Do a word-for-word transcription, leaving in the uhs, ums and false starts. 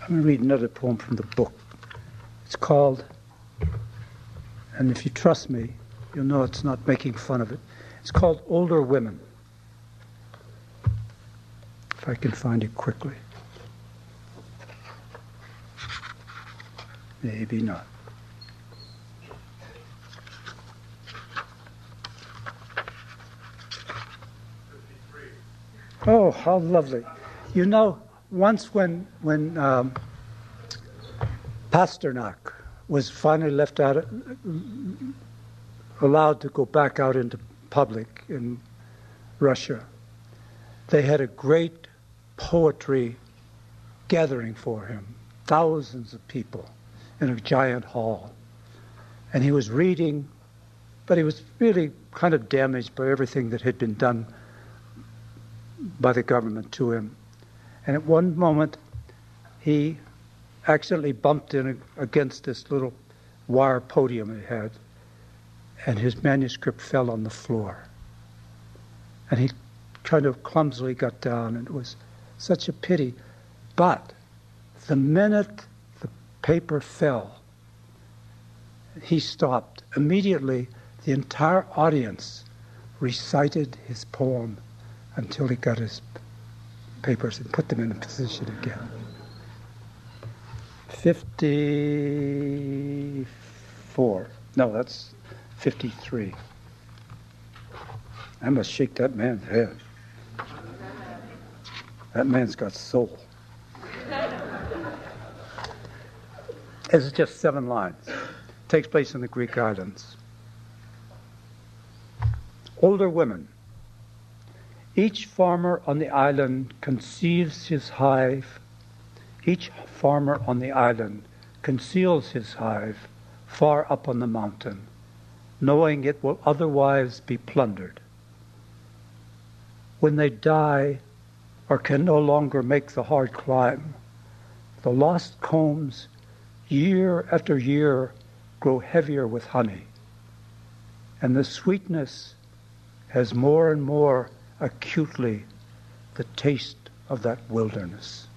I'm going to read another poem from the book. It's called, and if you trust me, you'll know it's not making fun of it. It's called Older Women. If I can find it quickly. Maybe not. Oh, how lovely. You know, once when when um, Pasternak was finally left out, allowed to go back out into public in Russia, they had a great poetry gathering for him, thousands of people in a giant hall. And he was reading, but he was really kind of damaged by everything that had been done by the government to him. And at one moment, he accidentally bumped in against this little wire podium he had, and his manuscript fell on the floor. And he kind of clumsily got down, and it was such a pity. But the minute the paper fell, he stopped. Immediately, the entire audience recited his poem until he got his papers and put them in a position again. fifty-four. No, that's fifty-three. I must shake that man's head. That man's got soul. It's just seven lines. It takes place in the Greek islands. Older women. Each farmer on the island conceives his hive. Each farmer on the island conceals his hive far up on the mountain, knowing it will otherwise be plundered. When they die or can no longer make the hard climb, the lost combs, year after year, grow heavier with honey, and the sweetness has more and more acutely the taste of that wilderness.